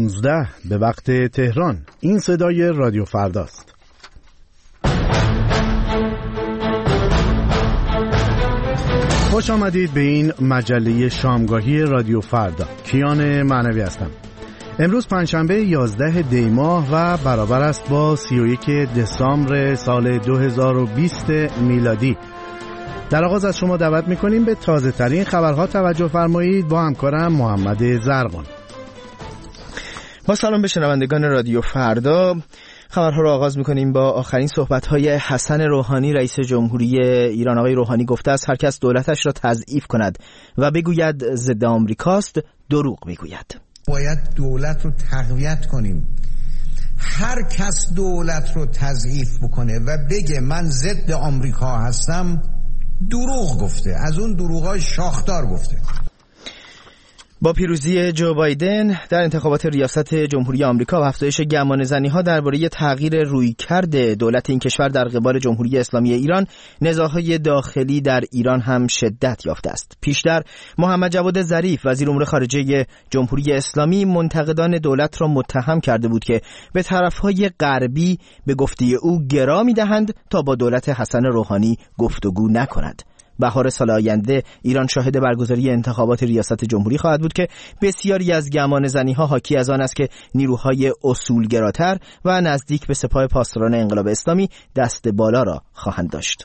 19 به وقت تهران. این صدای رادیو فرداست. خوش آمدید به این مجله شامگاهی رادیو فردا. کیان معنوی هستم. امروز پنجشنبه 11 دی ماه و برابر است با 31 دسامبر سال 2020 میلادی. در آغاز از شما دعوت می‌کنیم به تازه ترین خبرها توجه فرمایید با همکارم محمد زرقان. با سلام به شنوندگان رادیو فردا. خبرها رو آغاز می‌کنیم با آخرین صحبت‌های حسن روحانی رئیس جمهوری ایران. آقای روحانی گفته است هر کس دولتش را تضعیف کند و بگوید ضد آمریکاست دروغ میگوید. باید دولت رو تقویت کنیم. هر کس دولت رو تضعیف بکنه و بگه من ضد آمریکا هستم دروغ گفته، از اون دروغای شاخدار گفته. با پیروزی جو بایدن در انتخابات ریاست جمهوری آمریکا و افزایش گمانه‌زنی‌ها درباره تغییر رویکرد دولت این کشور در قبال جمهوری اسلامی ایران، نزاع‌های داخلی در ایران هم شدت یافته است. پیشتر محمد جواد ظریف وزیر امور خارجه جمهوری اسلامی منتقدان دولت را متهم کرده بود که به طرف‌های غربی به گفته او گرا می‌دهند تا با دولت حسن روحانی گفتگو نکند. بهار سال آینده ایران شاهد برگزاری انتخابات ریاست جمهوری خواهد بود که بسیاری از گمانه‌زنی‌ها حاکی از آن است که نیروهای اصولگراتر و نزدیک به سپاه پاسداران انقلاب اسلامی دست بالا را خواهند داشت.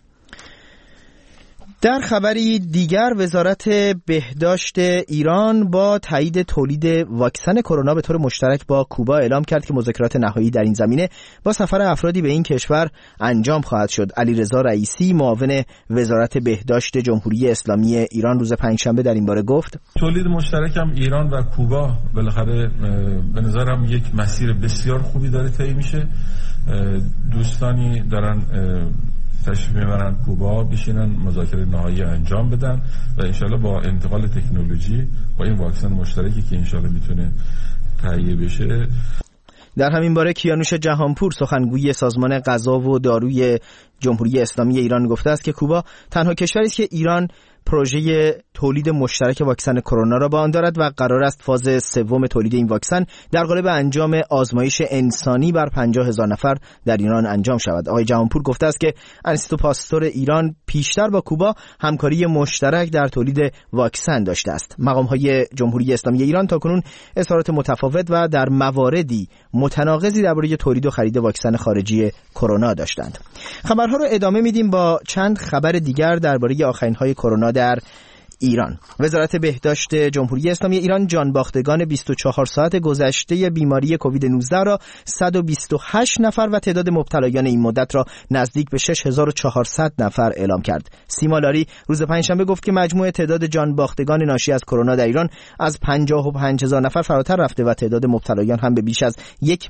در خبری دیگر وزارت بهداشت ایران با تایید تولید واکسن کرونا به طور مشترک با کوبا اعلام کرد که مذاکرات نهایی در این زمینه با سفر افرادی به این کشور انجام خواهد شد. علیرضا رئیسی معاون وزارت بهداشت جمهوری اسلامی ایران روز پنجشنبه در این باره گفت تولید مشترک هم ایران و کوبا بالاخره به نظرم یک مسیر بسیار خوبی داره طی میشه. دوستانی دارن تشریف میبرن کوبا بشینن مذاکره نهایی انجام بدن و انشالله با انتقال تکنولوژی با این واکسن مشترکی که انشالله میتونه تهیه بشه. در همین باره کیانوش جهانپور سخنگوی سازمان غذا و داروی جمهوری اسلامی ایران گفته است که کوبا تنها کشوری است که ایران پروژه تولید مشترک واکسن کرونا را با آن دارد و قرار است فاز سوم تولید این واکسن در قالب انجام آزمایش انسانی بر 50,000 نفر در ایران انجام شود. آقای جهانپور گفته است که انستیتو پاستور ایران پیشتر با کوبا همکاری مشترک در تولید واکسن داشته است. مقام‌های جمهوری اسلامی ایران تاکنون اظهارات متفاوت و در مواردی متناقضی درباره تولید و خرید واکسن خارجی کرونا داشتند. خبرها رو ادامه میدیم با چند خبر دیگر درباره آخرین‌های کرونا در ایران. وزارت بهداشت جمهوری اسلامی ایران جانباختگان 24 ساعت گذشته بیماری کووید 19 را 128 نفر و تعداد مبتلایان این مدت را نزدیک به 6400 نفر اعلام کرد. سیما لاری روز پنجشنبه گفت که مجموع تعداد جانباختگان ناشی از کرونا در ایران از 55,000 نفر فراتر رفته و تعداد مبتلایان هم به بیش از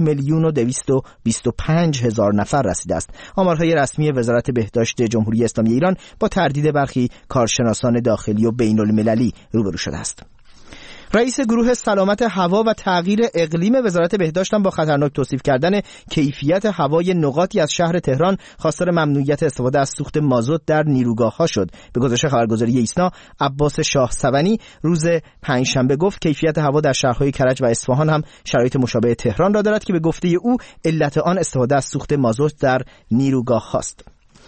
1,225,000 نفر رسیده است. آمارهای رسمی وزارت بهداشت جمهوری اسلامی ایران با تردید برخی کارشناسان داخلی و بین المللی روبرو شده است. رئیس گروه سلامت هوا و تغییر اقلیم وزارت بهداشت هم با خطرناک توصیف کردن کیفیت هوای نقاطی از شهر تهران خواستار ممنوعیت استفاده از سوخت مازوت در نیروگاه‌ها شد. به گزارش خبرگزاری ایسنا، عباس شاه سونی روز پنجشنبه گفت کیفیت هوا در شهرهای کرج و اصفهان هم شرایط مشابه تهران را دارد که به گفته او علت آن استفاده از سوخت مازوت در نیروگاه‌هاست.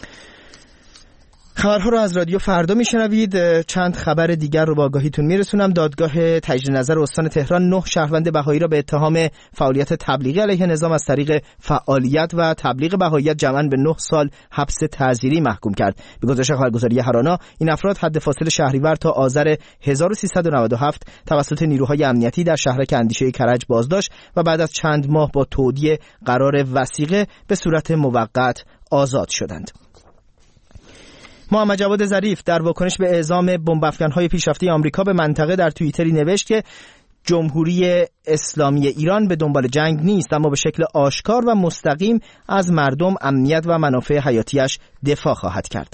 خبرها رو از رادیو فردا میشنوید. چند خبر دیگر رو با آگاهیتون میرسونم. دادگاه تجدید نظر استان تهران 9 شهروند بهایی را به اتهام فعالیت تبلیغی علیه نظام از طریق فعالیت و تبلیغ بهاییت جمعاً به 9 سال حبس تعزیری محکوم کرد. به گزارش خبرگزاری هرانا این افراد حد فاصل شهریور تا آذر 1397 توسط نیروهای امنیتی در شهرک اندیشه کرج بازداشت و بعد از چند ماه با تودیع قرار وثیقه به صورت موقت آزاد شدند. محمد جواد ظریف در واکنش به اعزام بمب‌افکن‌های پیشرفته آمریکا به منطقه در توییتری نوشت که جمهوری اسلامی ایران به دنبال جنگ نیست، اما به شکل آشکار و مستقیم از مردم، امنیت و منافع حیاتیش دفاع خواهد کرد.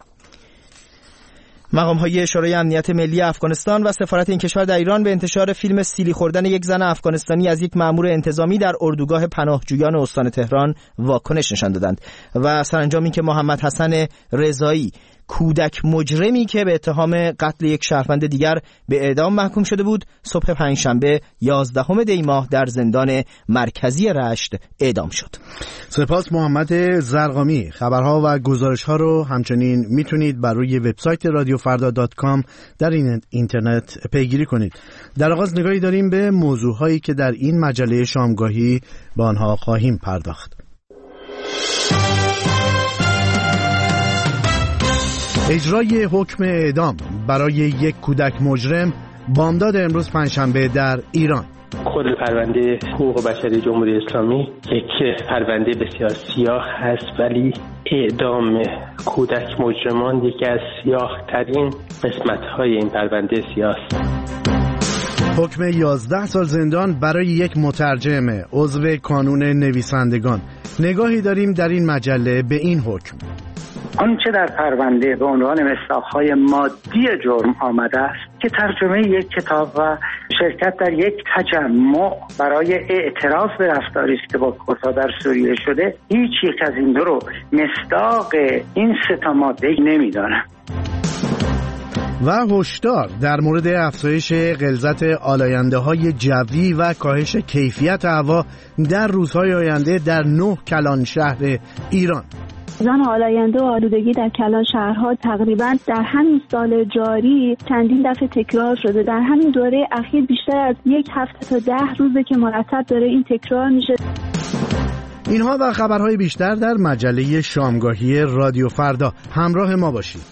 مقام‌های شورای امنیت ملی افغانستان و سفارت این کشور در ایران به انتشار فیلم سیلی خوردن یک زن افغانستانی از یک مأمور انتظامی در اردوگاه پناهجویان استان تهران واکنش نشان دادند و سرانجام این که محمد حسن رضایی کودک مجرمی که به اتهام قتل یک شهروند دیگر به اعدام محکوم شده بود صبح پنجشنبه 11 دی ماه در زندان مرکزی رشت اعدام شد. سپاس محمد زرقامی. خبرها و گزارش‌ها رو همچنین میتونید بر روی وبسایت radiofarda.com در اینترنت پیگیری کنید. در آغاز نگاهی داریم به موضوعهایی که در این مجله شامگاهی به آنها خواهیم پرداخت. اجرای حکم اعدام برای یک کودک مجرم بامداد امروز پنجشنبه در ایران. کل پرونده حقوق بشری جمهوری اسلامی یک پرونده بسیار سیاه هست، ولی اعدام کودک مجرمان یکی از سیاه ترین قسمت های این پرونده سیاه است. حکم 11 سال زندان برای یک مترجم عضو کانون نویسندگان. نگاهی داریم در این مجله به این حکم. آنچه در پرونده به عنوان مصداق‌های مادی جرم آمده است که ترجمه یک کتاب و شرکت در یک تجمع برای اعتراف به رفتاری است که با کردها در سوریه شده، هیچ یک از این دو رو مصداق این سه تا ماده نمی‌دانم. و هشدار در مورد افزایش غلظت آلاینده‌های جوی و کاهش کیفیت هوا در روزهای آینده در 9 کلان شهر ایران. میزان آلاینده و آلودگی در کلان شهرها تقریباً در همین سال جاری چندین دفعه تکرار شده. در همین دوره اخیر بیشتر از 1 هفته تا 10 روزه که مرتب داره این تکرار میشه. اینها و خبرهای بیشتر در مجله شامگاهی رادیو فردا. همراه ما باشید.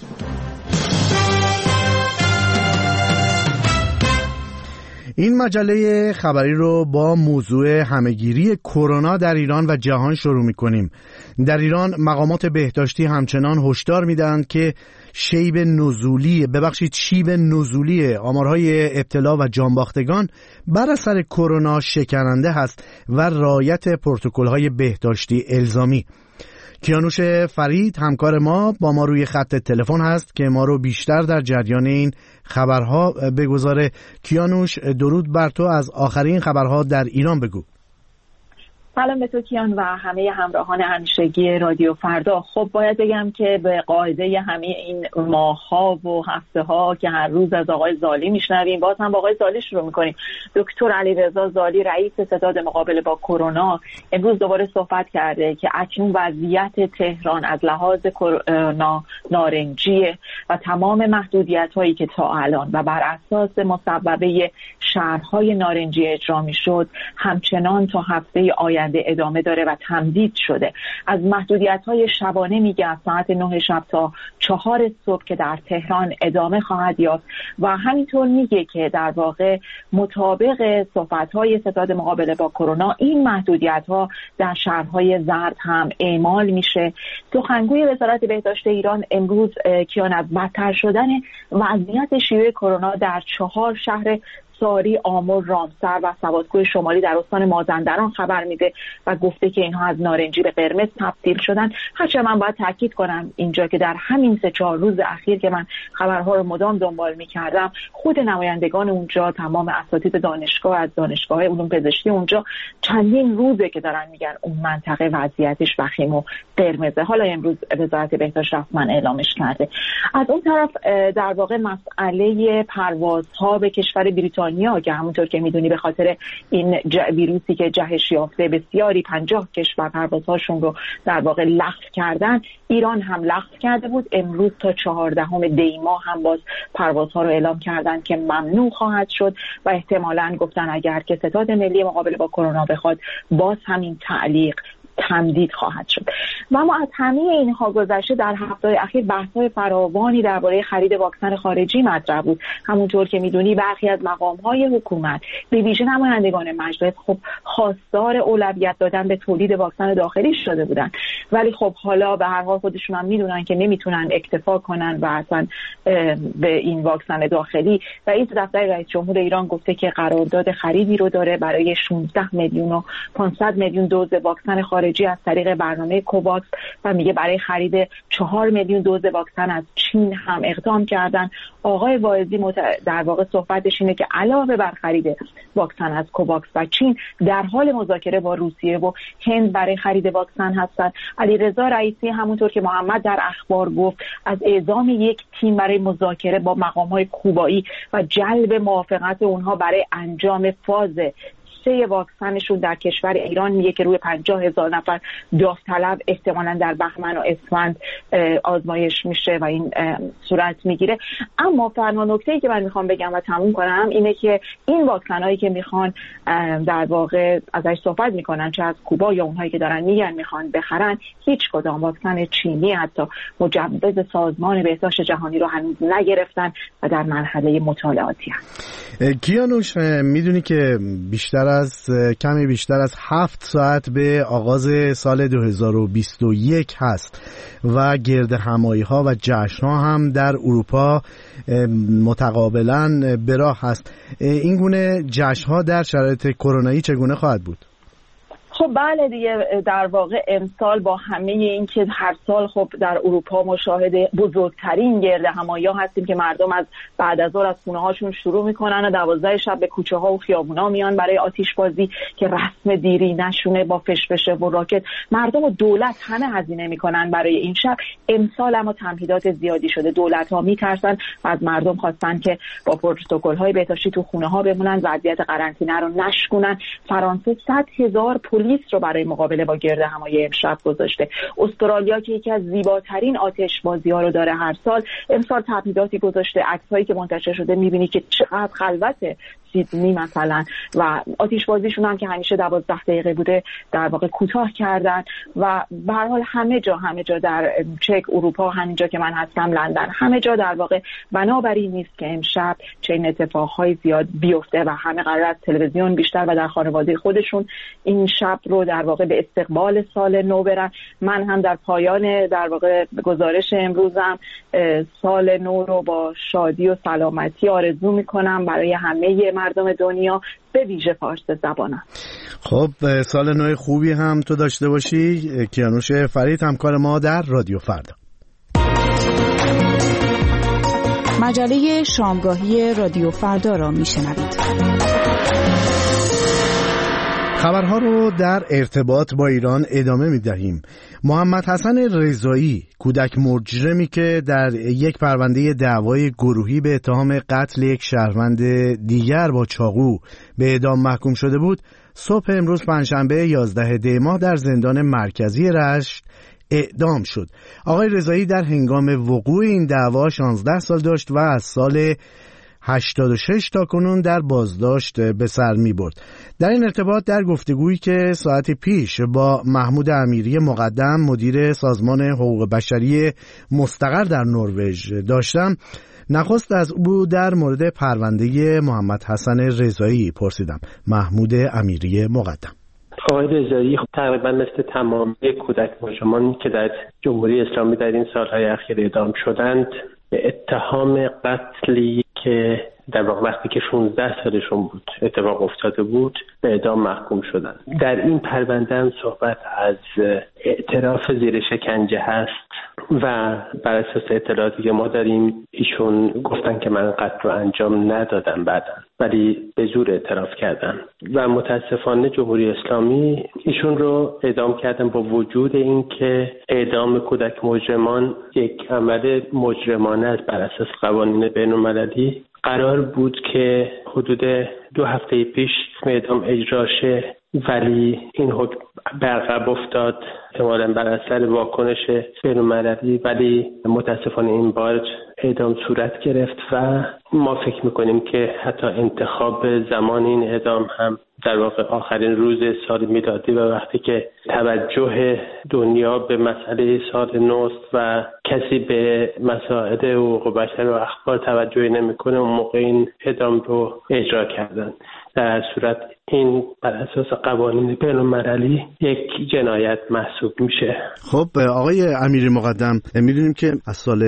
این مجله خبری رو با موضوع همهگیری کرونا در ایران و جهان شروع می‌کنیم. در ایران مقامات بهداشتی همچنان هشدار می‌دهند که شیب نزولی آمارهای ابتلا و جانباختگان بر اثر کرونا شکننده هست و رعایت پروتکل‌های بهداشتی الزامی. کیانوش فرید همکار ما با ما روی خط تلفن هست که ما رو بیشتر در جریان این خبرها بگذاره. کیانوش، درود بر تو. از آخرین خبرها در ایران بگو. سلام به تو کیان و همه همراهان همیشگی رادیو فردا. خب باید بگم که به قاعده همه این ماه‌ها و هفته‌ها که هر روز از آقای زالی میشنویم، باز هم با آقای زالی شروع می‌کنیم. دکتر علیرضا زالی رئیس ستاد مقابله با کرونا امروز دوباره صحبت کرده که اکنون وضعیت تهران از لحاظ کرونا نارنجیه و تمام محدودیت‌هایی که تا الان و بر اساس مصوبه شهرهای نارنجی اجرا می‌شد همچنان تا هفته آینده ادامه داره و تمدید شده. از محدودیت‌های شبانه میگه از ساعت 9 شب تا 4 صبح که در تهران ادامه خواهد یافت و همینطور میگه که در واقع مطابق صحبت‌های ستاد مقابله با کرونا این محدودیت‌ها در شهرهای زرد هم اعمال میشه. سخنگوی وزارت بهداشت ایران امروز کیان از بدتر شدن وضعیت شیوع کرونا در 4 شهر ساری، آمل، رامسر و سوادکوه شمالی در استان مازندران خبر میده و گفته که اینها از نارنجی به قرمز تبدیل شدن. هرچند من باید تاکید کنم اینجا که در همین 3-4 روز اخیر که من خبرها رو مدام دنبال میکردم، خود نمایندگان اونجا، تمام اساتید دانشگاه از دانشگاه علوم پزشکی اونجا چندین روزه که دارن میگن اون منطقه وضعیتش وخیم و قرمزه. حالا امروز وزارت بهداشت رسما اعلامش کرده. از اون طرف در واقع مسئله پروازها به کشور بریتانیا که همونطور که میدونی به خاطر این ویروسی که جهش یافته بسیاری 50 کشور پروازهاشون رو در واقع لغو کردن، ایران هم لغو کرده بود. امروز تا 14 دی ماه هم باز پروازها رو اعلام کردن که ممنوع خواهد شد و احتمالاً گفتن اگر که ستاد ملی مقابله با کرونا بخواد باز همین تعلیق تمدید خواهد شد. و اما از همه اینها گذشته در هفته‌های اخیر بحث‌های فراوانی درباره خرید واکسن خارجی مطرح بود. همونطور که می‌دونی برخی از مقام‌های حکومت به ویژه نمایندگان مجلس خب خواستار اولویت دادن به تولید واکسن داخلی شده بودن، ولی خب حالا به هر حال خودشون هم می‌دونن که نمی‌تونن اکتفا کنن و اصلا به این واکسن داخلی. رئیس دفتر رئیس جمهور ایران گفته که قرارداد خریدی رو داره برای 16 میلیون و 500 میلیون دوز واکسن خارجی خارجی از طریق برنامه کوواکس و میگه برای خرید 4 میلیون دوز واکسن از چین هم اقدام کردن. آقای واعظی در واقع صحبتش اینه که علاوه بر خرید واکسن از کوواکس و چین در حال مذاکره با روسیه و هند برای خرید واکسن هستند. علیرضا رئیسی همونطور که محمد در اخبار گفت از اعزام یک تیم برای مذاکره با مقام‌های کوبایی و جلب موافقت اونها برای انجام فاز 3 واکسنشون در کشور ایران میگه که روی 50,000 نفر داوطلب احتمالاً در بهمن و اسفند آزمایش میشه و این صورت میگیره. اما فرما نکته‌ای که من میخوام بگم و تموم کنم اینه که این واکسنایی که میخوان در واقع ازش صحبت میکنن چه از کوبا یا اونهایی که دارن میگن میخوان بخرن، هیچ کدام واکسن چینی حتی مجوز سازمان بهداشت جهانی رو هنوز نگرفتن و در مرحله مطالعاتی هستن. کیانوش، میدونی که کمی بیشتر از 7 ساعت به آغاز سال 2021 هست و گرد همایی ها و جشن ها هم در اروپا متقابلا به راه هست. این گونه جشن ها در شرایط کرونایی چگونه خواهد بود؟ خب بله دیگه، در واقع امسال با همه این که هر سال خب در اروپا مشاهد بزرگترین گرد همایی‌ها هستیم که مردم از بعد از ظهر از خونه‌هاشون شروع میکنن و 12 شب به کوچه ها و خیابونا میان برای آتش بازی که رسم دیری نشونه با فشفشه و راکت. مردم و دولت همه هزینه میکنن برای این شب. امسال اما تمهیدات زیادی شده، دولت‌ها میترسن و از مردم خواستن که با پروتکل‌های بهداشتی تو خونه‌ها بمونن، وضعیت قرنطینه رو نشکنن. فرانسه 100,000 پلیس رو برای مقابله با گرد همایی امشب گذاشته. استرالیا که یکی از زیباترین آتش‌بازی‌ها رو داره هر سال، امسال تمهیداتی گذاشته. عکسایی که منتشر شده می‌بینی که چقدر خلوته سیدنی مثلا، و آتش‌بازیشون هم که همیشه 12 دقیقه بوده در واقع کوتاه کردن. و به هر حال همه جا در چک، اروپا، همینجا که من هستم لندن، همه جا در واقع بنابراین نیست که امشب چنین اتفاقهای زیاد بیفته و همه قرار از تلویزیون بیشتر و در خانواده خودشون این شب رو در واقع به استقبال سال نو برن. من هم در پایان در واقع گزارش امروزم سال نو رو با شادی و سلامتی آرزو میکنم برای همه مردم دنیا، به ویژه فارس زبانان. خب سال نو خوبی هم تو داشته باشی. کیانوش فرید، همکار ما در رادیو فردا. مجله شامگاهی رادیو فردا را میشنوید. خبرها رو در ارتباط با ایران ادامه می‌دهیم. محمد حسن رضایی، کودک مجرمی که در یک پرونده دعوای گروهی به اتهام قتل یک شهروند دیگر با چاقو به اعدام محکوم شده بود، صبح امروز پنجشنبه 11 دی ماه در زندان مرکزی رشت اعدام شد. آقای رضایی در هنگام وقوع این دعوا 16 سال داشت و از سال 86 تا کنون در بازداشت به سر می برد. در این ارتباط در گفتگویی که ساعتی پیش با محمود امیری مقدم مدیر سازمان حقوق بشری مستقر در نروژ داشتم، نخست از او در مورد پرونده محمد حسن رضایی پرسیدم. محمود امیری مقدم: آقای رضایی تقریبا مثل تمام کودک مجرمانی که در جمهوری اسلامی در این سالهای اخیر اعدام شدند به اتهام قتلی که در واقع وقتی که 16 سالشون بود اتفاق افتاده بود به اعدام محکوم شدند. در این پرونده هم صحبت از اعتراف زیر شکنجه هست و بر اساس اطلاعاتی که ما داریم ایشون گفتن که من قتل رو انجام ندادم بعداً، ولی به زور اعتراف کردن و متاسفانه جمهوری اسلامی ایشون رو اعدام کردن با وجود اینکه اعدام کودک مجرمان یک عمل مجرمانه است بر اساس قوانین بین‌المللی. قرار بود که حدود 2 هفته پیش اعدام اجرا شه، ولی این حکم برعقب افتاد احتمالاً بر اثر واکنش بین‌المللی، ولی متاسفانه این بار اعدام صورت گرفت و ما فکر میکنیم که حتی انتخاب زمان این اعدام هم در واقع آخرین روز سال میلادی و وقتی که توجه دنیا به مسئله سال نوست و کسی به مسائل حقوق بشر و اخبار توجهی نمیکنه، اون موقع این اعدام رو اجرا کردن. در هر صورت این بر اساس قوانین بین‌المللی یک جنایت محسوب میشه. خب آقای امیری مقدم، میدونیم که از سال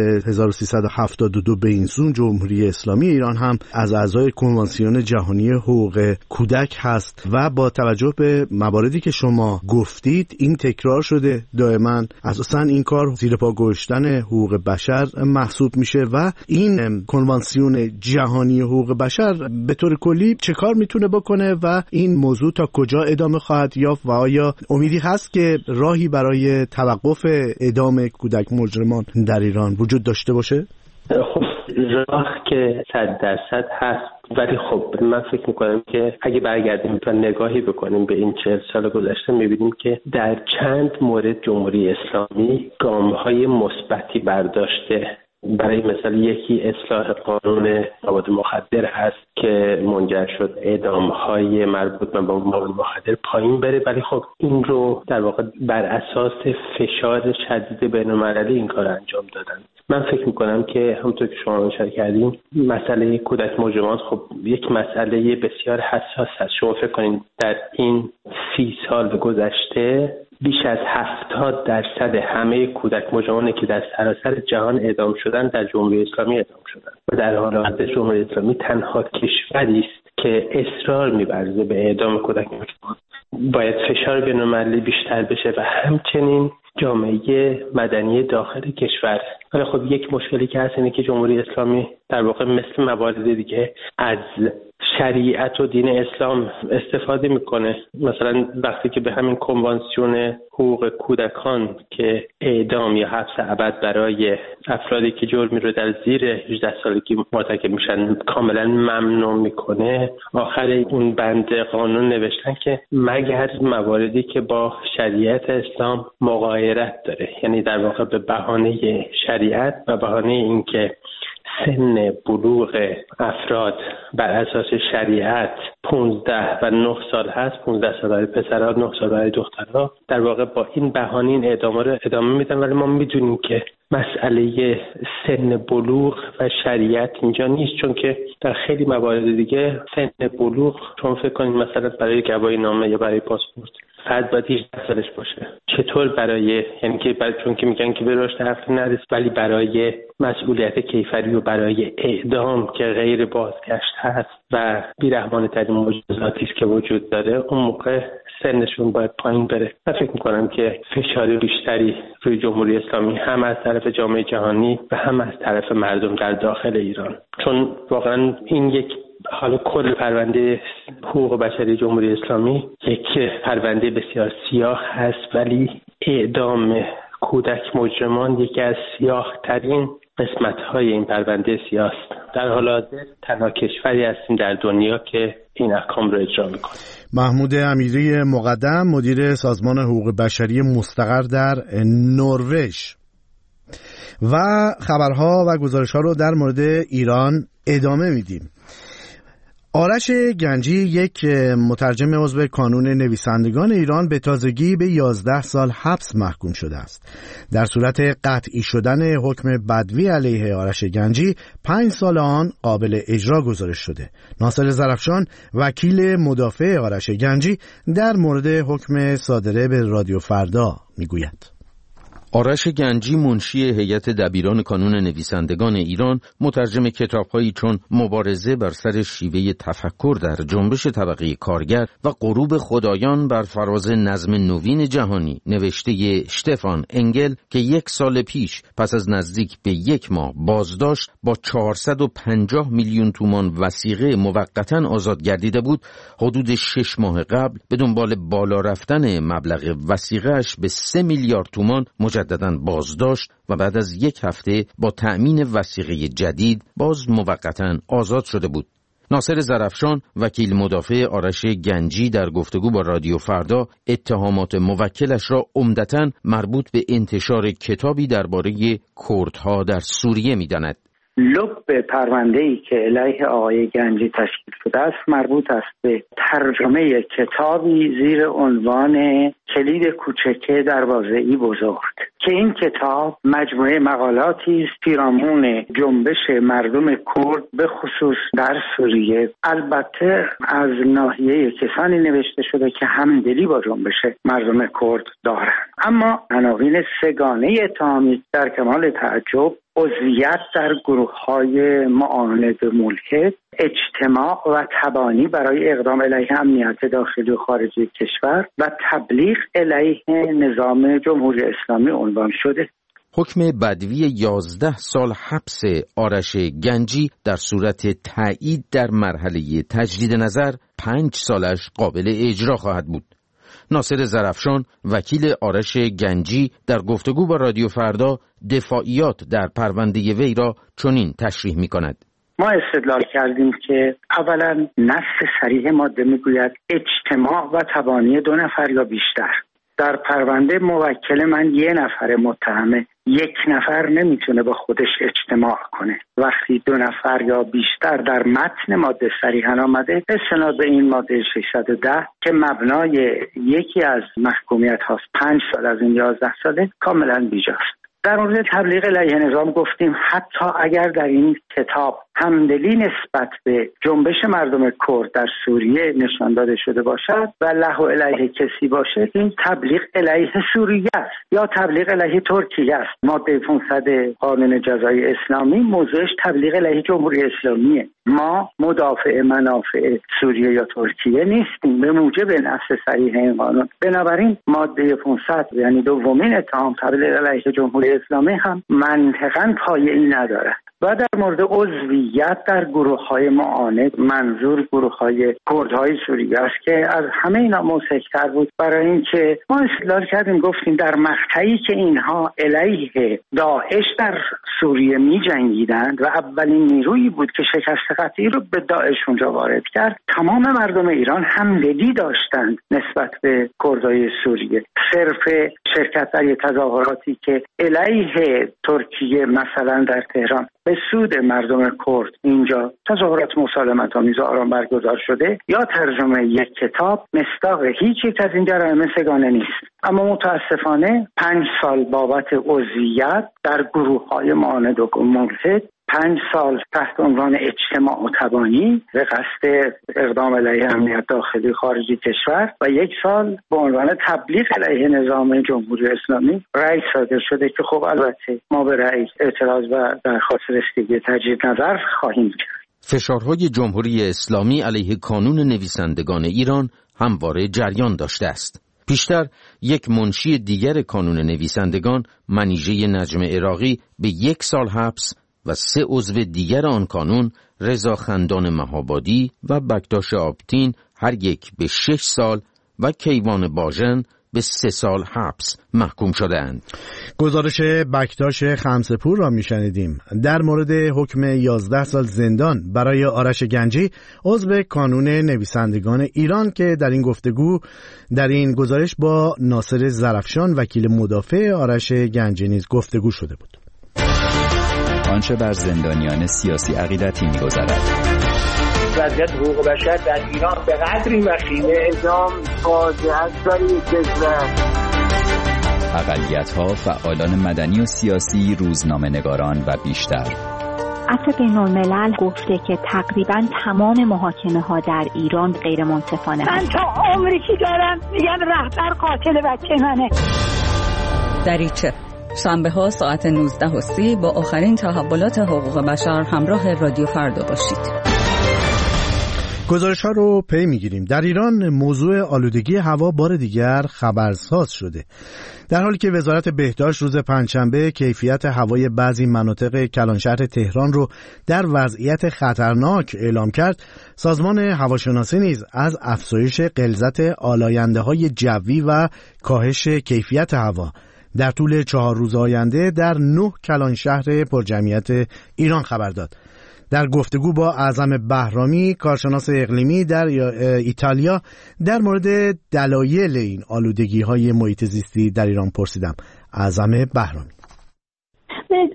1372 به این سو جمهوری اسلامی ایران هم از اعضای کنوانسیون جهانی حقوق کودک هست و با توجه به مواردی که شما گفتید این تکرار شده دائما. اساساً این کار زیر پا گذاشتن حقوق بشر محسوب میشه و این کنوانسیون جهانی حقوق بشر به طور کلی چه کار میتونه بکنه و این موضوع تا کجا ادامه خواهد یافت و آیا امیدی هست که راهی برای توقف اعدام کودک مجرمان در ایران وجود داشته باشه؟ خب راه که 100% هست، ولی خب من فکر میکنم که اگه برگردیم و نگاهی بکنیم به این 40 سال گذشته میبینیم که در چند مورد جمهوری اسلامی گام‌های مثبتی برداشته. برای مثال یکی اصلاح قانون مواد مخدر هست که منجر شد اعدام‌های مربوط به مواد مخدر پایین بره، ولی خب این رو در واقع بر اساس فشار شدید بین‌المللی این کار انجام دادن. من فکر میکنم که همونطور که شما اشاره کردین مسئله کودک مجرمان خب یک مسئله بسیار حساس هست. شما فکر کنین در این 30 سال گذشته بیش از 70% همه کودک مجرمانی که در سراسر جهان اعدام شدن در جمهوری اسلامی اعدام شدن و در حال حاضر جمهوری اسلامی تنها کشوری است که اصرار می‌ورزه به اعدام کودک مجرمان. باید فشار بین‌المللی بیشتر بشه و همچنین جامعه مدنی داخل کشور. ولی خب یک مشکلی که هست اینه که جمهوری اسلامی در واقع مثل موارد دیگه از شریعت و دین اسلام استفاده میکنه. مثلا وقتی که به همین کنوانسیون حقوق کودکان که اعدام یا حبس ابد برای افرادی که جرمی رو در زیر 18 سالگی مرتکب میشن کاملا ممنوع میکنه، آخر اون بند قانون نوشتن که مگر مواردی که با شریعت اسلام مغایرت داره، یعنی در واقع به بهانه شریعت و بهانه اینکه سن بلوغ افراد بر اساس شریعت 15 و 9 سال هست، 15 سال برای پسرها، 9 سال برای دخترها، در واقع با این بهانه این اعدام رو ادامه میدن. ولی ما میدونیم که مسئله سن بلوغ و شریعت اینجا نیست، چون که در خیلی موارد دیگه سن بلوغ شما فکر کنید مثلا برای گواهی نامه یا برای پاسپورت فرد باید 18 سالش باشه. چطور برای یعنی که چون که میگن که به رشد عقلی نرسید، ولی برای مسئولیت کیفری و برای اعدام که غیر بازگشت هست و بی‌رحمانه ترین مجازاتی است که وجود داره، اون موقع سنشون باید پایین بره. من فکر میکنم که فشار بیشتری روی جمهوری اسلامی هم از طرف جامعه جهانی و هم از طرف مردم در داخل ایران، چون واقعا این یک حالا کل پرونده حقوق بشری جمهوری اسلامی یک پرونده بسیار سیاه هست، ولی اعدام کودک مجرمان یکی از سیاه ترین قسمت‌های این پرونده سیاه است. در حال حاضر تنها کشوری هستیم در دنیا که این احکام رو اجرا می‌کنه. محمود امیری مقدم، مدیر سازمان حقوق بشری مستقر در نروژ. و خبرها و گزارش‌ها رو در مورد ایران ادامه میدیم. آرش گنجی، یک مترجم عضو کانون نویسندگان ایران، به تازگی به 11 سال حبس محکوم شده است. در صورت قطعی شدن حکم بدوی علیه آرش گنجی 5 سال آن قابل اجرا گزارش شده. ناصر زرفشان، وکیل مدافع آرش گنجی، در مورد حکم صادره به رادیو فردا میگوید. آرش گنجی، منشی هیئت دبیران کانون نویسندگان ایران، مترجم کتاب‌هایی چون مبارزه بر سر شیوه تفکر در جنبش طبقه کارگر و غروب خدایان بر فراز نظم نوین جهانی، نوشته شتفان انگل، که 1 سال پیش پس از نزدیک به 1 ماه بازداشت با 450 میلیون تومان وثیقه موقتاً آزاد گردیده بود، حدود 6 ماه قبل به دنبال بالا رفتن مبلغ وثیقه‌اش به 3 میلیارد تومان مجدداً بازداشت و بعد از 1 هفته با تأمین وثیقه جدید باز موقتاً آزاد شده بود. ناصر زرفشان، وکیل مدافع آرش گنجی، در گفتگو با رادیو فردا اتهامات موکلش را عمدتاً مربوط به انتشار کتابی درباره کردها در سوریه می‌داند. لب پرونده‌ای که علیه آقای گنجی تشکیل شده است مربوط است به ترجمه کتابی زیر عنوان کلید کوچک دروازه‌ای بزرگ که این کتاب مجموعه مقالاتی است پیرامون جنبش مردم کرد به خصوص در سوریه، البته از ناحیه کسانی نوشته شده که همدلی با جنبش مردم کرد دارند. اما عناوین سگانه اتهامی در کمال تعجب: عضویت در گروه‌های معاند ملحد، اجتماع و تبانی برای اقدام علیه امنیت داخلی و خارجی کشور و تبلیغ علیه نظام جمهوری اسلامی عنوان شده. حکم بدوی 11 سال حبس آرش گنجی در صورت تایید در مرحله تجدید نظر 5 سالش قابل اجرا خواهد بود. ناصر زرفشان وکیل آرش گنجی در گفتگو با رادیو فردا دفاعیات در پرونده وی را چنین تشریح می کند. ما استدلال کردیم که اولا نص صریح ماده میگوید اجتماع و تبانی 2 نفر یا بیشتر. در پرونده موکل من 1 نفر متهمه، 1 نفر نمیتونه با خودش اجتماع کنه. وقتی 2 نفر یا بیشتر در متن ماده صریحاً آمده، استناد به این ماده 610 که مبنای یکی از محکومیت هاست 5 سال از این 11 ساله کاملا بیجاست. در مورد تبلیغ علیه نظام گفتیم حتی اگر در این کتاب همدلی نسبت به جنبش مردم کرد در سوریه نشان داده شده باشد و لهو علیه کسی باشه، این تبلیغ علیه سوریه است یا تبلیغ علیه ترکیه است. ماده 500 قانون جزایی اسلامی موضوعش تبلیغ علیه جمهوری اسلامیه. ما مدافع منافع سوریه یا ترکیه نیستیم به موجب نص صریح این قانون. بنابراین ماده 500 یعنی دومین اتهام تبلیغ علیه جمهوری اسلامی هم منطقاً پایه‌ای ندارد. و در مورد عضویت در گروه‌های معاند، منظور گروه‌های کردهای سوریه است که از همه اینا موثق‌تر بود، برای اینکه ما استدلال کردیم گفتیم در مقطعی که اینها علیه داعش در سوریه می‌جنگیدند و اولین نیرویی بود که شکست قطعی رو به داعش اونجا وارد کرد، تمام مردم ایران همدلی داشتند نسبت به کردهای سوریه. صرف شرکت در تظاهراتی که علیه ترکیه مثلا در تهران به سود مردم کرد اینجا تظاهرات مسالمت‌آمیز و آرام برگزار شده یا ترجمه یک کتاب مصداق هیچ یک از این جرایم سگانه نیست. اما متاسفانه 5 سال بابت عضویت در گروه‌های معاند و ملحد، 5 سال تحت عنوان اجتماع و تبانی به قصد اقدام علیه امنیت داخلی خارجی کشور و 1 سال به عنوان تبلیغ علیه نظام جمهوری اسلامی رأی صادر شده که خب البته ما به رأی اعتراض و درخواست رسیدگی تجدید نظر خواهیم کرد. فشارهای جمهوری اسلامی علیه کانون نویسندگان ایران همواره جریان داشته است. پیشتر یک منشی دیگر کانون نویسندگان، منیژه نجم عراقی، به 1 سال حبس و 3 عضو دیگر آن کانون، رضا خندان مهابادی و بکتاش آبتین، هر یک به 6 سال و کیوان باژن به 3 سال حبس محکوم شده‌اند. گزارش بکتاش خمسه‌پور را میشنیدیم. در مورد حکم 11 سال زندان برای آرش گنجی، عضو کانون نویسندگان ایران، که در این گفتگو در این گزارش با ناصر زرفشان وکیل مدافع آرش گنجی نیز گفتگو شده بود. آنچه بر زندانیان سیاسی عقیدتی می‌گذرد. وضعیت حقوق بشر در ایران به قدری وخیمه، اعدام فاجعه است در این کشور. اقلیت‌ها، فعالان مدنی و سیاسی، روزنامه‌نگاران و بیشتر. عفو بین‌الملل گفته که تقریباً تمام محاکمه‌ها در ایران غیر منصفانه من تا عمری که دارم میگم رهبر قاتل بچه منه. دریچه شنبه‌ها ساعت 19:30 با آخرین تحولات حقوق بشر همراه رادیو فردا باشید. گزارش‌ها رو پی می‌گیریم. در ایران موضوع آلودگی هوا بار دیگر خبرساز شده. در حالی که وزارت بهداشت روز پنجشنبه کیفیت هوای بعضی مناطق کلانشهر تهران رو در وضعیت خطرناک اعلام کرد، سازمان هواشناسی نیز از افزایش غلظت آلاینده‌های جوی و کاهش کیفیت هوا در طول 4 روز آینده در 9 کلانشهر پرجمعیت ایران خبر داد. در گفتگو با اعظم بهرامی، کارشناس اقلیمی در ایتالیا، در مورد دلایل این آلودگی‌های محیط زیستی در ایران پرسیدم. اعظم بهرامی: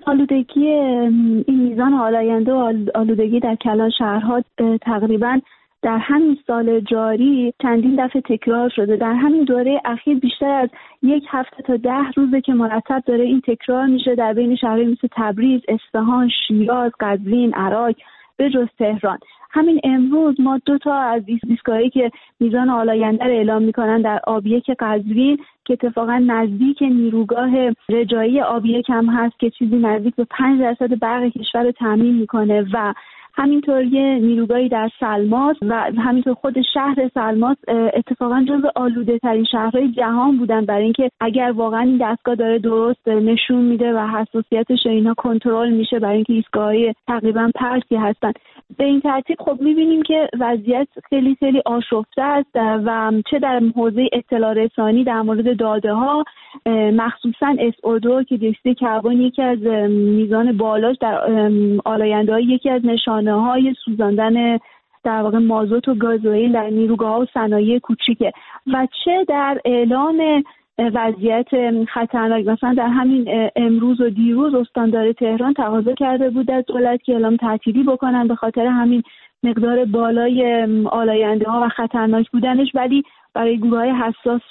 آلودگی این میزان آلاینده و آلودگی در کلان شهرها تقریباً در همین سال جاری چندین دفعه تکرار شده. در همین دوره اخیر بیشتر از 1 هفته تا 10 روزه که مرتب داره این تکرار میشه در بین شهرهای مثل تبریز، اصفهان، شیراز، قزوین، عراق به جز تهران. همین امروز ما 2 تا از ایستگاهایی که میزان آلاینده رو اعلام میکنن در آب1 قزوین که اتفاقا نزدیک نیروگاه رجایی آب1 هم هست که چیزی نزدیک به 5% برق کشور رو تامین میکنه و همینطور یه نیروگاهی در سلماس و همینطور خود شهر سلماس اتفاقا جزو آلوده ترین شهرهای جهان بودن، برای اینکه اگر واقعا این دستگاه داره درست نشون میده و حساسیتش اینا کنترل میشه، برای اینکه ایستگاه‌های تقریبا پرتی هستن. به این ترتیب خب میبینیم که وضعیت خیلی خیلی آشفته است و چه در حوزه اطلاع رسانی در مورد داده ها، مخصوصا SO2 که دیوکسید کربن یکی از میزان بالاش در آلاینده‌های یکی از نشانه‌های سوزاندن در واقع مازوت و گازوئیل در نیروگاه‌ها و صنایع کوچیکه و چه در اعلام وضعیت خطرناک. مثلا در همین امروز و دیروز استاندار تهران تقاضا کرده بود از دولت که اعلام تعطیلی بکنن به خاطر همین مقدار بالای آلاینده‌ها و خطرناک بودنش، ولی برای گروه‌های حساس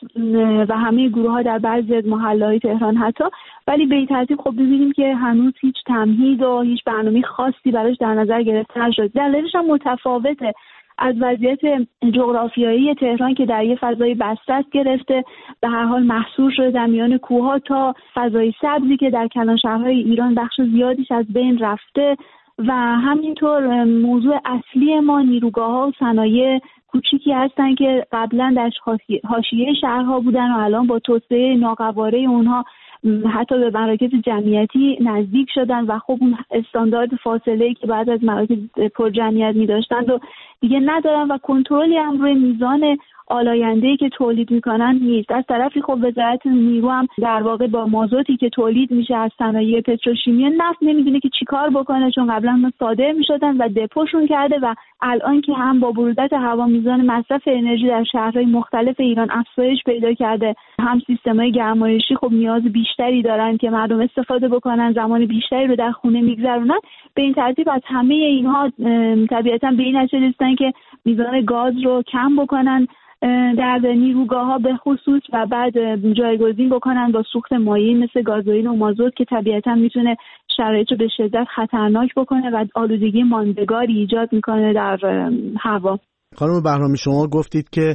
و همه گروه‌ها در بعضی از محله‌های تهران حتی، ولی به این ترتیب خب ببینیم که هنوز هیچ تمهید و هیچ برنامه خاصی براش در نظر گرفته نشد. دلیلش هم متفاوته از وضعیت جغرافیایی تهران که در یه فضای بسته گرفته، به هر حال محصور شده در میان کوه‌ها، تا فضای سبزی که در کلانشهرهای ایران بخش زیادیش از بین رفته و همینطور موضوع اصلی ما نیروگاه‌ها و صنایع کوچیکی هستن که قبلا در حاشیه شهرها بودن و الان با توسعه ناقواره اونها حتی به مراکز جمعیتی نزدیک شدن و خب اون استاندارد فاصله‌ای که بعد از مراکز پر جمعیت می‌داشتن و دیگه ندارن و کنترلی هم روی میزان آلاینده‌ای که تولید میکنن نیست. از طرفی خب وزارت نیرو هم در واقع با مازوتی که تولید میشه از صنایع پتروشیمی نفت نمیدونه که چیکار بکنه، چون قبلا صادر میشدن و دپوشون کرده و الان که هم با برودت هوا میزان مصرف انرژی در شهرهای مختلف ایران افزایش پیدا کرده، هم سیستم‌های گرمایشی خب نیاز بیشتری دارن که مردم استفاده بکنن، زمان بیشتری رو در خونه میگذرونن. به این ترتیب از همه اینها طبیعتاً به این نتیجه رسیدن که میزان گاز رو کم بکنن در نیروگاه‌ها به خصوص و بعد جایگزین بکنن با سوخت مایع مثل گازوئیل و مازوت که طبیعتاً میتونه شرایط رو به شدت خطرناک بکنه و آلودگی ماندگاری ایجاد میکنه در هوا. خانم بهرامی شما گفتید که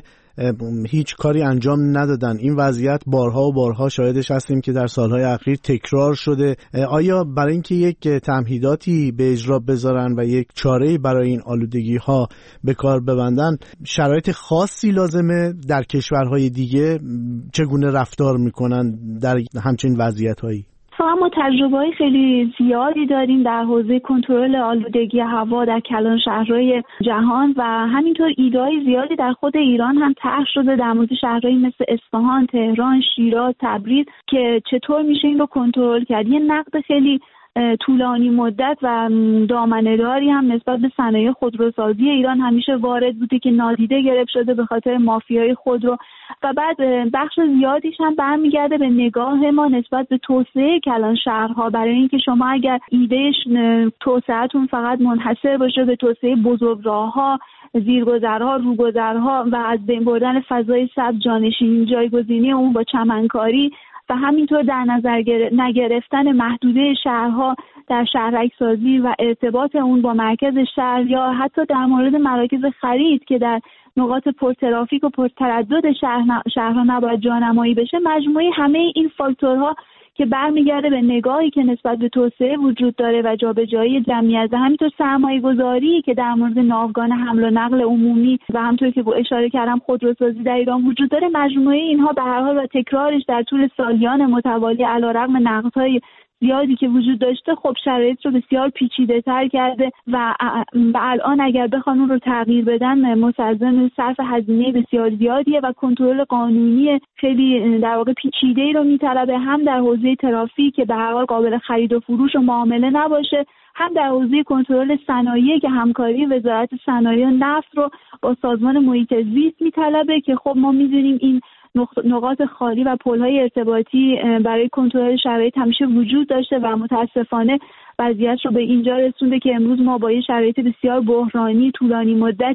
هیچ کاری انجام ندادن. این وضعیت بارها و بارها شاهدش هستیم که در سالهای اخیر تکرار شده. آیا برای اینکه یک تمهیداتی به اجرا بذارن و یک چاره‌ای برای این آلودگی ها به کار ببندن شرایط خاصی لازمه؟ در کشورهای دیگه چگونه رفتار میکنن در همچین وضعیت‌هایی؟ ما تجربه‌های خیلی زیادی داریم در حوزه کنترل آلودگی هوا در کلان شهرهای جهان و همینطور ایده‌های زیادی در خود ایران هم طرح شده در مورد شهرهایی مثل اصفهان، تهران، شیراز، تبریز که چطور میشه این رو کنترل کرد. یه نقد خیلی طولانی مدت و دامنه‌داری هم نسبت به صنایع خودروسازی ایران همیشه وارد بوده که نادیده گرفت شده به خاطر مافیای خودرو و بعد بخش زیادیش هم برمیگرده به نگاه ما نسبت به توسعه کلان شهرها، برای اینکه شما اگر ایدهش توسعه‌تون فقط منحصر باشه به توسعه بزرگراه‌ها، زیرگذرها، روگذرها و از بین بردن فضای سبز، جانشینی، جایگزینی اون با چمنکاری و همینطور در نظر نگرفتن محدوده شهرها در شهرک‌سازی و ارتباط اون با مرکز شهر یا حتی در مورد مراکز خرید که در نقاط پرترافیک و پرتردد شهرها نباید جانمایی بشه، مجموعه همه این فاکتورها که برمیگرده به نگاهی که نسبت به توسعه وجود داره و جابجایی جمعیت و همینطور سرمایه‌گذاری که در مورد ناوگان حمل و نقل عمومی و همونطور که اشاره کردم خودروسازی در ایران وجود داره، مجموعه اینها به هر حال و تکرارش در طول سالیان متوالی علیرغم نقدهای زیادی که وجود داشته خب شرایط رو بسیار پیچیده‌تر کرده و الان اگر بخوان اون رو تغییر بدن مستلزم صرف هزینه بسیار زیادیه و کنترل قانونی خیلی در واقع پیچیده‌ای رو می‌طلبه، هم در حوزه ترافیک که به هر حال قابل خرید و فروش و معامله نباشه، هم در حوزه کنترل صنایع که همکاری وزارت صنایع و نفت رو با سازمان محیط زیست می‌طلبه که خب ما می‌دونیم این نقاط خالی و پل‌های ارتباطی برای کنترل شرایط همیشه وجود داشته و متاسفانه وضعیت رو به اینجا رسونده که امروز ما با یه شرایط بسیار بحرانی طولانی مدتی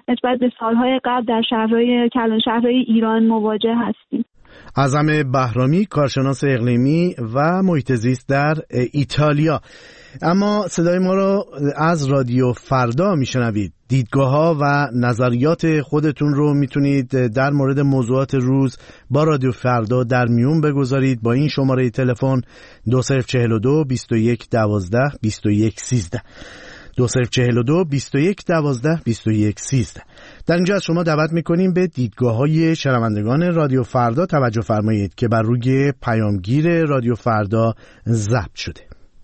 نسبت به سالهای قبل در کلان شهرهای ایران مواجه هستیم. اعظم بهرامی، کارشناس اقلیمی و محیط زیست در ایتالیا. اما صدای ما رو از رادیو فردا میشنوید. دیدگاه‌ها و نظریات خودتون رو میتونید در مورد موضوعات روز با رادیو فردا در میون بگذارید با این شماره تلفن 2042 21 12 21 13 2042 21 12 21 13. در اینجا از شما دعوت میکنیم به دیدگاه‌های شنوندگان رادیو فردا توجه فرمایید که بر روی پیامگیر رادیو فردا ضبط شده.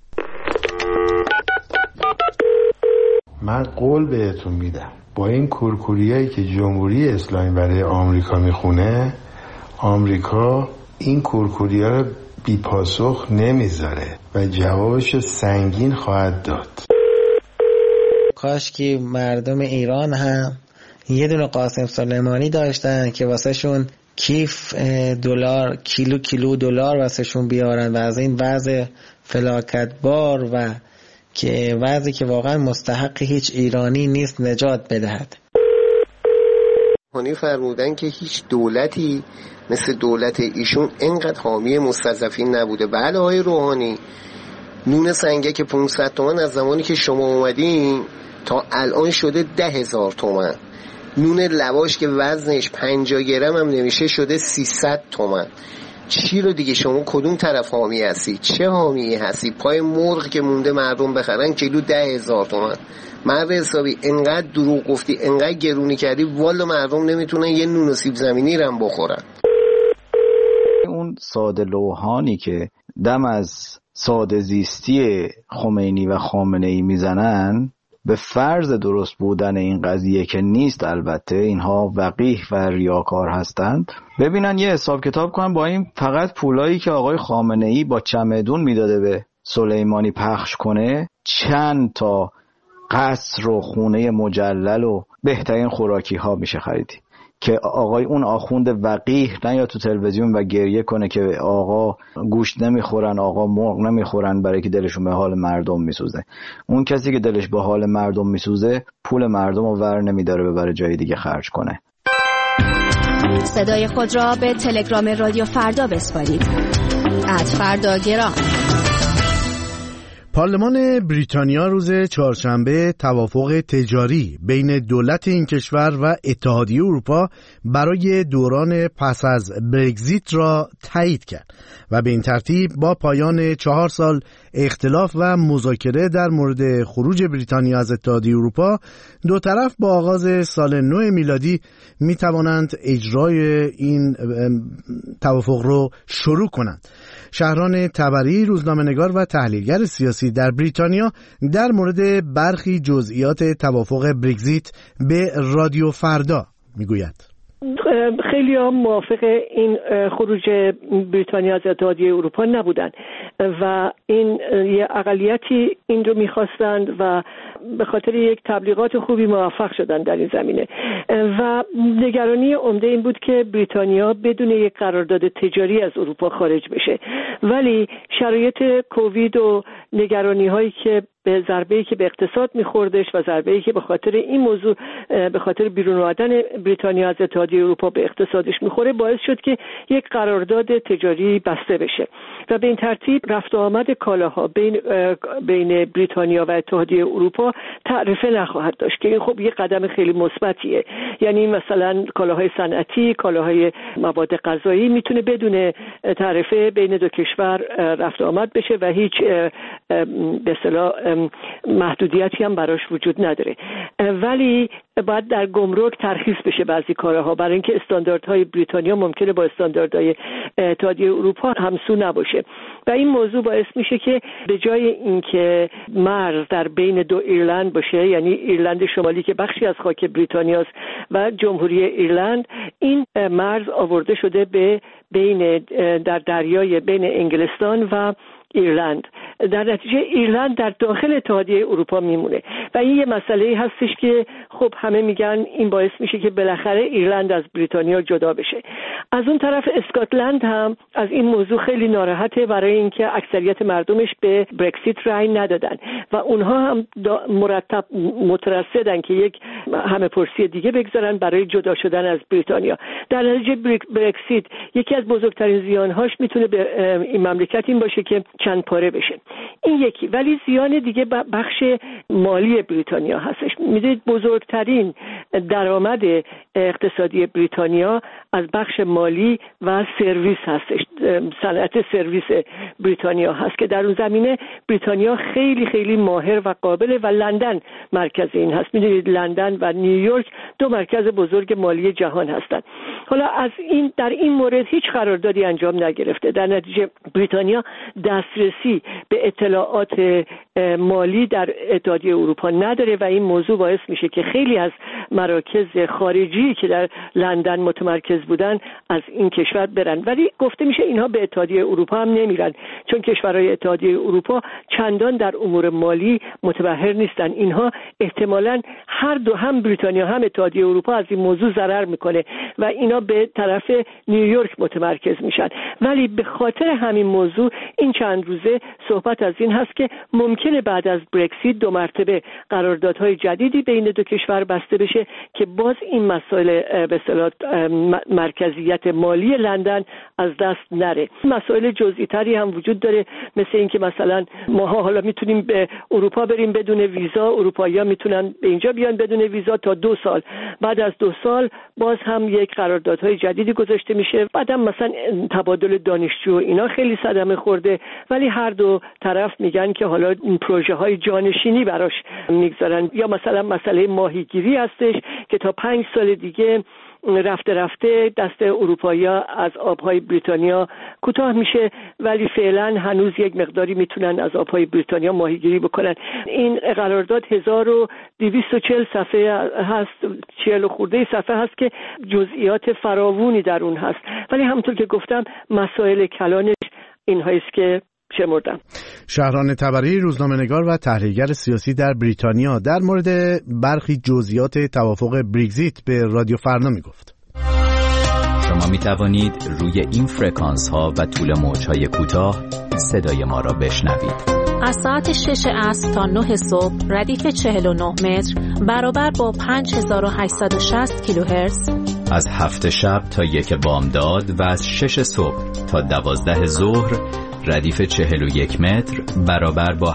من قول بهتون میدم با این کورکوریایی که جمهوری اسلامی برای آمریکا میخونه، آمریکا این کورکوریا رو بی پاسخ نمیذاره و جوابشو سنگین خواهد داد. کاش که مردم ایران هم یه دونه قاسم سلیمانی داشتن که واسه شون کیف دلار کیلو دلار واسه شون بیارن و از این وضع فلاکتبار و که وضعی که واقعا مستحق هیچ ایرانی نیست نجات بدهد. روحانی فرمودن که هیچ دولتی مثل دولت ایشون اینقدر حامی مستضعفین نبوده. بله آقای روحانی، نون سنگک 500 تومان از زمانی که شما اومدین تا الان شده 10,000 تومان. نون لواش که وزنش 50 گرم هم نمیشه شده 300 تومان. چی رو دیگه شما کدوم طرف حامی هستی؟ چه حامی هستی؟ پای مرغ که مونده مردم بخرن کیلو 10,000 تومان. مرد حسابی انقدر دروغ گفتی، انقدر گرونی کردی، والا مردم نمیتونن یه نون و سیب زمینی رم بخورن. اون ساده لوحانی که دم از ساده زیستی خمینی و خامنه‌ای میزنن، به فرض درست بودن این قضیه که نیست، البته اینها وقیح و ریاکار هستند، ببینن یه حساب کتاب کنن با این فقط پولایی که آقای خامنه‌ای با چمدون میداده به سلیمانی پخش کنه، چند تا قصر و خونه مجلل و بهترین خوراکی ها میشه خریدی که آقای اون آخوند وقیح نیاد تو تلویزیون و گریه کنه که آقا گوشت نمیخورن، آقا مرغ نمیخورن برای که دلشون به حال مردم میسوزه. اون کسی که دلش به حال مردم میسوزه پول مردم رو ور نمیداره ببره جای دیگه خرج کنه. صدای خود را به تلگرام رادیو فردا بسپارید. @فرداگرام. پارلمان بریتانیا روز چهارشنبه توافق تجاری بین دولت این کشور و اتحادیه اروپا برای دوران پس از برگزیت را تایید کرد و به این ترتیب با پایان 4 سال اختلاف و مذاکره در مورد خروج بریتانیا از اتحادیه اروپا، دو طرف با آغاز سال نو میلادی می توانند اجرای این توافق را شروع کنند. شهران تبری، روزنامه‌نگار و تحلیلگر سیاسی در بریتانیا در مورد برخی جزئیات توافق برگزیت به رادیو فردا میگوید. خیلی ها موافق این خروج بریتانیا از اتحادیه اروپا نبودن و این یه اقلیتی این رو میخواستند و به خاطر یک تبلیغات خوبی موفق شدن در این زمینه و نگرانی عمده این بود که بریتانیا بدون یک قرارداد تجاری از اروپا خارج بشه، ولی شرایط کووید و نگرانی هایی که به ضربه‌ای که به اقتصاد می‌خوردش و ضربه‌ای که به خاطر این موضوع به خاطر بیرون آمدن بریتانیا از اتحادیه اروپا به اقتصادش می‌خوره باعث شد که یک قرارداد تجاری بسته بشه و به این ترتیب رفت و آمد کالاها بین بریتانیا و اتحادیه اروپا تعرفه نخواهد داشت که این خب یک قدم خیلی مثبتیه. یعنی مثلا کالاهای صنعتی، کالاهای مواد غذایی میتونه بدون تعرفه بین دو کشور رفت و آمد بشه و هیچ به اصطلاح محدودیتی هم براش وجود نداره، ولی باید در گمرک ترخیص بشه بعضی کالاها برای اینکه استانداردهای بریتانیا ممکنه با استانداردهای اتحادیه اروپا همسو نباشه و این موضوع باعث میشه که به جای اینکه مرز در بین دو ایرلند باشه، یعنی ایرلند شمالی که بخشی از خاک بریتانیاست و جمهوری ایرلند، این مرز آورده شده به بین در دریای بین انگلستان و ایرلند. در نتیجه ایرلند در داخل اتحادیه اروپا میمونه و این یه مسئله هستش که خب همه میگن این باعث میشه که بالاخره ایرلند از بریتانیا جدا بشه. از اون طرف اسکاتلند هم از این موضوع خیلی ناراحته، برای اینکه اکثریت مردمش به برکسیت رأی ندادن و اونها هم مرتب مترصدن که یک همه پرسی دیگه بگذارن برای جدا شدن از بریتانیا. در نتیجه برکسیت یکی از بزرگترین زیانهاش میتونه به این مملکت این باشه که چند پاره بشه. این یکی. ولی زیان دیگه بخش مالی بریتانیا هستش. میدونید بزرگترین درآمد اقتصادی بریتانیا از بخش مالی و سرویس هستش. صنعت سرویس بریتانیا هست که در اون زمینه بریتانیا خیلی خیلی ماهر و قابله و لندن مرکز این هست. میدونید لندن و نیویورک دو مرکز بزرگ مالی جهان هستند. حالا از این در این مورد هیچ قراردادی انجام نگرفته. در نتیجه بریتانیا دسترسی به اطلاعات مالی در اتحادیه اروپا نداره و این موضوع باعث میشه که خیلی از مراکز خارجی که در لندن متمرکز بودن از این کشور برن. ولی گفته میشه اینها به اتحادیه اروپا هم نمیرن، چون کشورهای اتحادیه اروپا چندان در امور مالی متبحر نیستن. اینها احتمالاً هر دو، هم بریتانیا هم اتحادیه اروپا، از این موضوع ضرر میکنه و اینا به طرف نیویورک متمرکز میشن. ولی به خاطر همین موضوع این چند روزه صحبت از این هست که ممکنه بعد از برکسیت 2 مرتبه قراردادهای جدیدی بین دو کشور بسته بشه که باز این مسائل به اصطلاح مرکزیت مالی لندن از دست نره. مسائل جزئی تری هم وجود داره، مثل اینکه مثلا ماها حالا میتونیم به اروپا بریم بدون ویزا، اروپایی‌ها میتونن به اینجا بیان بدون ویزا تا 2 سال. بعد از 2 سال باز هم یک قراردادهای جدیدی گذاشته میشه. بعدم مثلا تبادل دانشجو اینا خیلی صدمه خورده، ولی هر دو طرف میگن که حالا این پروژه‌های جانشینی براش میگذارن. یا مثلا مسئله ماهیگیری هستش که تا 5 سال دیگه رفته رفته دست اروپایی‌ها از آب‌های بریتانیا کوتاه میشه، ولی فعلا هنوز یک مقداری میتونن از آب‌های بریتانیا ماهیگیری بکنن. این قرارداد 1240 صفحه هست، 40 خورده صفحه هست که جزئیات فراوانی در اون هست، ولی همونطور که گفتم مسائل کلانش اینهاییست که شمردم. شهران طبری، روزنامه‌نگار و تحلیلگر سیاسی در بریتانیا، در مورد برخی جزئیات توافق برگزیت به رادیو فردا میگفت. شما می توانید روی این فرکانس ها و طول موج های کوتاه صدای ما را بشنوید. از ساعت 6 عصر تا 9 صبح ردیف 49 متر برابر با 5860 کیلوهرتز. از 7 شب تا 1 بامداد و از 6 صبح تا 12 ظهر ردیف 41 متر برابر با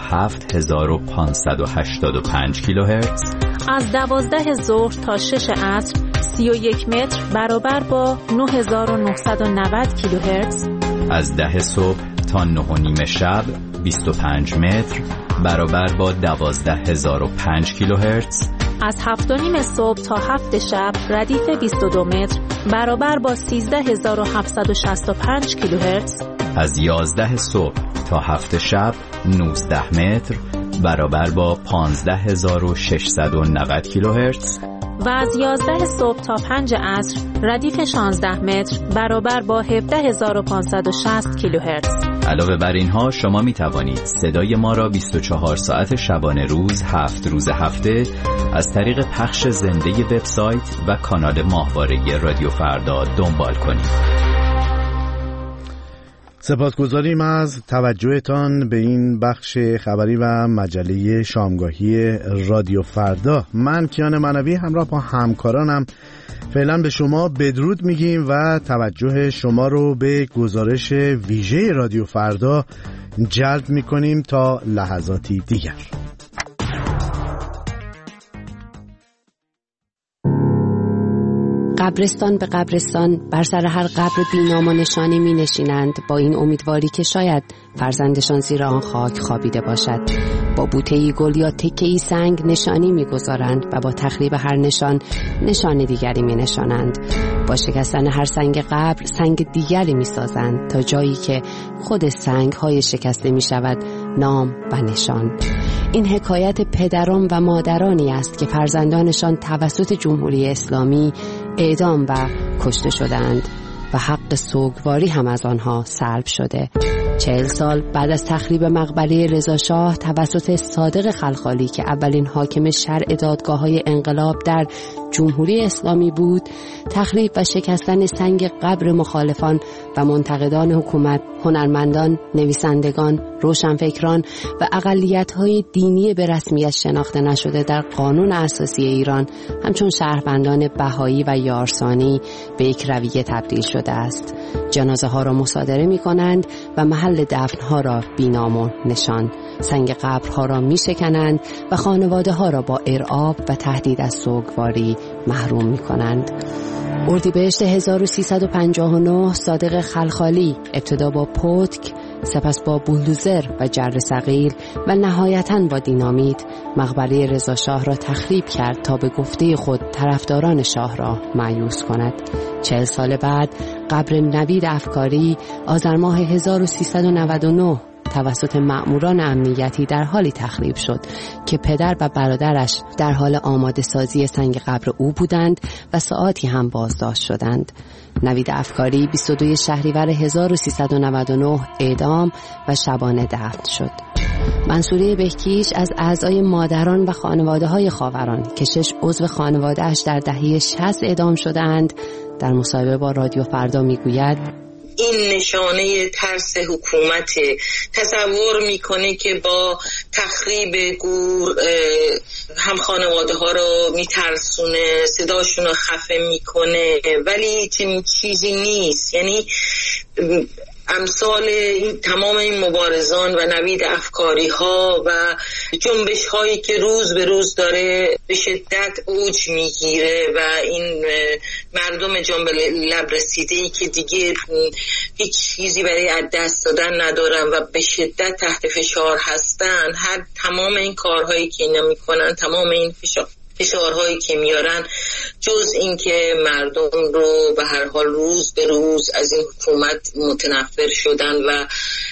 7585 کیلوهرتز. از 12 ظهر تا 6 عصر 31 متر برابر با 9990 کیلوهرتز. از 10 صبح تا 9:30 شب 25 متر برابر با 12005 کیلوهرتز. از 7:30 صبح تا 7 شب ردیف 22 متر برابر با 13765 کیلوهرتز. از 11 صبح تا 7 شب 19 متر برابر با 15690 کیلوهرتز. و از 11 صبح تا 5 عصر ردیف 16 متر برابر با 17560 کیلوهرتز. علاوه بر اینها شما می توانید صدای ما را 24 ساعت شبانه روز 7 روز هفته از طریق پخش زنده وبسایت و کانال ماهواره رادیو فردا دنبال کنید. سپاسگزاریم از توجهتان به این بخش خبری و مجله شامگاهی رادیو فردا. من کیان معنوی همراه با همکارانم فعلا به شما بدرود میگیم و توجه شما رو به گزارش ویژه رادیو فردا جلب میکنیم تا لحظاتی دیگر. قبرستان به قبرستان بر سر هر قبر بینام و نشانی می نشینند، با این امیدواری که شاید فرزندشان زیر آن خاک خوابیده باشد. با بوته‌ای گل یا تکه‌ای سنگ نشانی می گذارند و با تخریب هر نشان دیگری می نشانند. با شکستن هر سنگ قبر سنگ دیگری می سازند تا جایی که خود سنگ های شکسته می شود نام و نشان. این حکایت پدران و مادرانی است که فرزندانشان توسط جمهوری اسلامی اعدام و کشته شدند و حق سوگواری هم از آنها سلب شده. 40 سال بعد از تخریب مقبره رضاشاه توسط صادق خلخالی که اولین حاکم شرع دادگاه‌های انقلاب در جمهوری اسلامی بود، تخریب و شکستن سنگ قبر مخالفان و منتقدان حکومت، هنرمندان، نویسندگان، روشنفکران و اقلیت‌های دینی به رسمیت شناخته نشده در قانون اساسی ایران همچون شهروندان بهایی و یارسانی به یک رویه تبدیل شده است. جنازه ها را مصادره می کنند و محل دفن ها را بی‌نام و نشان، سنگ قبرها را می شکنند و خانواده ها را با ارعاب و تهدید از سوگواری محروم می کنند. اردیبهشت 1359 صادق خلخالی ابتدا با پتک، سپس با بولدوزر و جر ثقیل و نهایتاً با دینامیت مقبره رضاشاه را تخریب کرد تا به گفته خود طرفداران شاه را مایوس کند. 40 سال بعد قبر نوید افکاری آذر ماه 1399 توسط مأموران امنیتی در حالی تخریب شد که پدر و برادرش در حال آماده سازی سنگ قبر او بودند و ساعاتی هم بازداشت شدند. نوید افکاری 22 شهریور 1399 اعدام و شبانه دفن شد. منصوره بهکیش از اعضای مادران و خانواده‌های خاوران که 6 عضو خانواده‌اش در دهه 60 اعدام شدند در مصاحبه با رادیو فردا میگوید این نشانه ترس حکومت. تصور میکنه که با تخریب گور هم خانواده ها رو میترسونه، صداشون رو خفه میکنه، ولی چنین چیزی نیست. یعنی امثال تمام این مبارزان و نوید افکاری ها و جنبش هایی که روز به روز داره به شدت اوج میگیره و این مردم جنب لب رسیده‌ای که دیگه هیچ چیزی برای از دست دادن ندارن و به شدت تحت فشار هستن، تمام این کارهایی که اینا میکنن، تمام این فشارهایی که میارن، جز این که مردم رو به هر حال روز به روز از این حکومت متنفر شدن و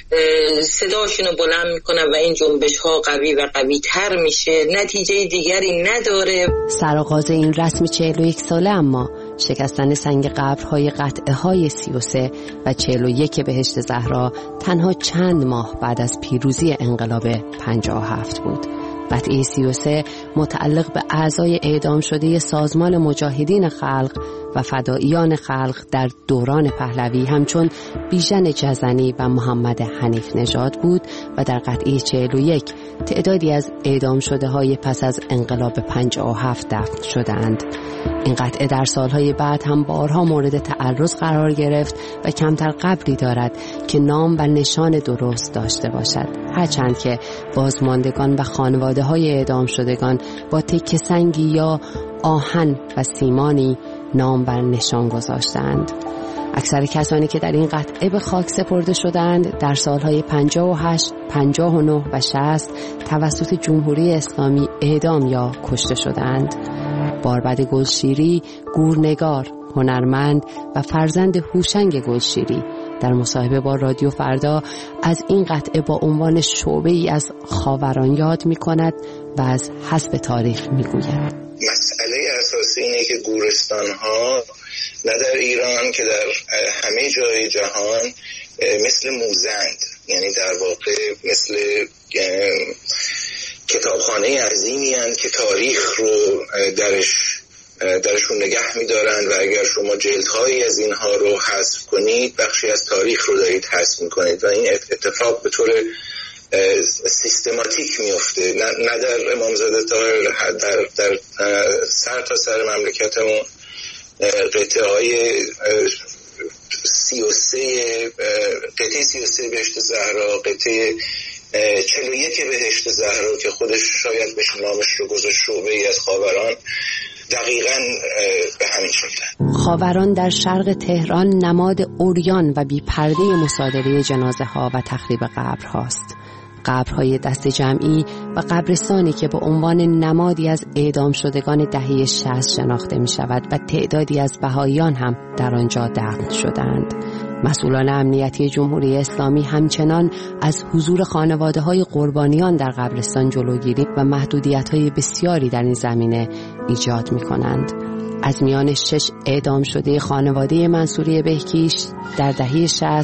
صداشون رو بلند میکنن و این جنبش ها قوی و قوی تر میشه، نتیجه دیگری نداره. سرآغاز این رسم 41 ساله اما شکستن سنگ قبرهای قطعه های 33 و 41 بهشت زهرا تنها چند ماه بعد از پیروزی انقلاب 57 بود. قطعه 33 متعلق به اعضای اعدام شده سازمان مجاهدین خلق و فداییان خلق در دوران پهلوی همچون بیژن جزنی و محمد حنیف نژاد بود و در قطعه 41 تعدادی از اعدام شده های پس از انقلاب 57 دفن شدند. این قطعه در سالهای بعد هم بارها مورد تعرض قرار گرفت و کمتر قبری دارد که نام و نشان درست داشته باشد، هرچند که بازماندگان و خانواده های اعدام شدگان با تکه سنگی یا آهن و سیمانی نام و نشان گذاشتند. اکثر کسانی که در این قطعه به خاک سپرده شدند در سالهای 58, 59 و 60 توسط جمهوری اسلامی اعدام یا کشته شدند. باربد گلشیری، گورنگار، هنرمند و فرزند هوشنگ گلشیری در مصاحبه با رادیو فردا از این قطعه با عنوان شعبه‌ای از خاوران یاد می‌کند و از حسب تاریخ می‌گوید. مسئله اساسی اینه که گورستان‌ها نه در ایران که در همه جای جهان مثل موزند، یعنی در واقع مثل کتابخانه عظیمی هستند که تاریخ رو درشون نگه می‌دارن و اگر شما جلدهایی از اینها رو حذف کنید بخشی از تاریخ رو دارید حذف می‌کنید و این اتفاق به طور سیستماتیک میفته، نه در امامزاده طاهر، در سر تا سر مملکتمون قطعه های 33 بهشت زهرا، قطعه 41 بهشت زهرا که خودش شاید بهش نامش رو گذاشت شعبه‌ای از خاوران، دقیقاً به همین شکل. خاوران در شرق تهران نماد عریان و بی‌پرده مصادره جنازه ها و تخریب قبر هاست. قبرهای دست جمعی و قبرستانی که به عنوان نمادی از اعدام شدگان دهه 60 شناخته می شود و تعدادی از بهائیان هم در آنجا دفن شدند. مسئولان امنیتی جمهوری اسلامی همچنان از حضور خانواده‌های قربانیان در قبرستان جلوگیری و محدودیت‌های بسیاری در این زمینه ایجاد می‌کنند. از میان 6 اعدام شده خانواده منصوره بهکیش در دهه 60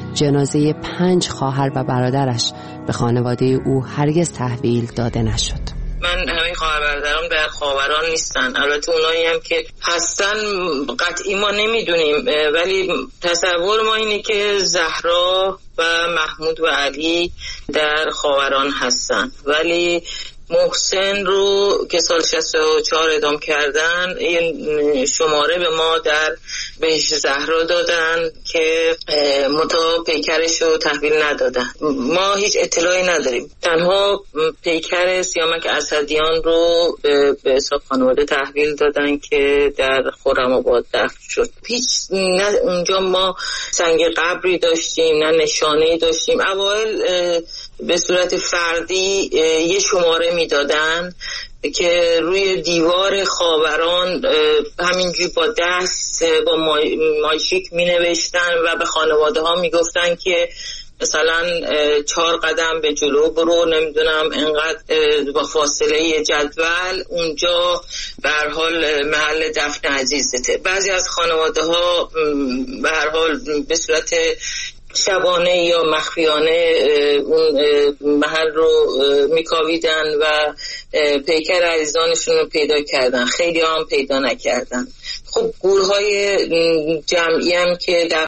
جنازه 5 خواهر و برادرش به خانواده او هرگز تحویل داده نشد. من همه خواهر برادرام در خاوران نیستن، البته اونایی هم که هستن قطعی ما نمیدونیم، ولی تصور ما اینه که زهرا و محمود و علی در خاوران هستن، ولی محسن رو که سال 64 اعدام کردن این شماره به ما در بهشت زهرا دادن که متا پیکرش رو تحویل ندادن. ما هیچ اطلاعی نداریم، تنها پیکر سیامک اسدیان رو به حساب خانواده تحویل دادن که در خرم‌آباد دفن شد. هیچ نه اونجا ما سنگ قبری داشتیم نه نشانه‌ای داشتیم. اوایل به صورت فردی یه شماره میدادن که روی دیوار خاوران همینجوری با دست با مایشیک می نوشتن و به خانواده ها می گفتن که مثلا 4 قدم به جلو برو، نمیدونم انقدر با فاصله جدول اونجا به هر حال محل دفن عزیزته. بعضی از خانواده ها به هر حال به صورت شبانه یا مخفیانه اون محل رو میکاویدن و پیکر عزیزانشون رو پیدا کردن، خیلی هم پیدا نکردن. خب گورهای جمعی هم که